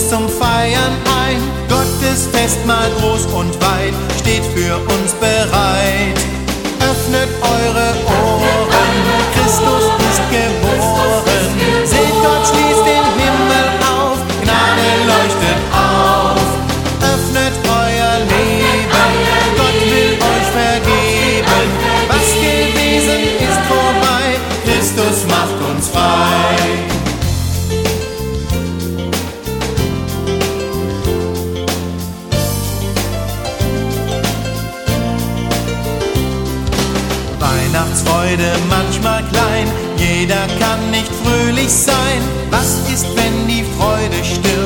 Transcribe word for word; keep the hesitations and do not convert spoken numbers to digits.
uns zum Feiern ein. Gottes Festmahl groß und weit steht für uns bereit. Öffnet eure Ohren, Christus ist geboren. Seht, Gott schließt den Himmel auf, Gnade leuchtet auf. Öffnet euer Leben, Gott will euch vergeben. Was gewesen ist vorbei, Christus macht uns frei. Weihnachtsfreude manchmal klein, jeder kann nicht fröhlich sein. Was ist, wenn die Freude stirbt?